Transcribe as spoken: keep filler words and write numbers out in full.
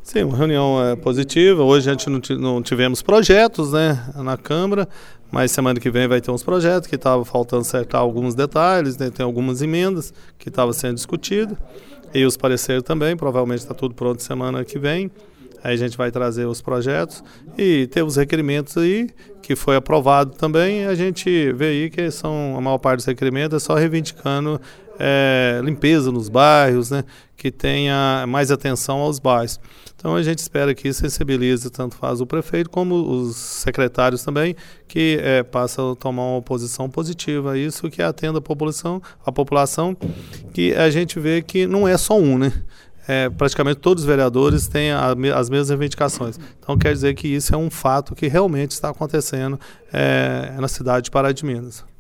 Sim, uma reunião é, positiva. Hoje a gente não, não tivemos projetos, né, na Câmara, mas semana que vem vai ter uns projetos que estavam faltando acertar alguns detalhes, né, tem algumas emendas que estavam sendo discutidas, e os pareceres também, provavelmente está tudo pronto semana que vem. Aí a gente vai trazer os projetos e ter os requerimentos aí, que foi aprovado também. A gente vê aí que são, a maior parte dos requerimentos é só reivindicando é, limpeza nos bairros, né, que tenha mais atenção aos bairros. Então a gente espera que isso sensibilize tanto faz o prefeito como os secretários também, que é, passam a tomar uma posição positiva a isso, que atenda a população, a população, que a gente vê que não é só um, né? É, praticamente todos os vereadores têm a, as mesmas reivindicações. Então quer dizer que isso é um fato que realmente está acontecendo é, na cidade de Pará de Minas.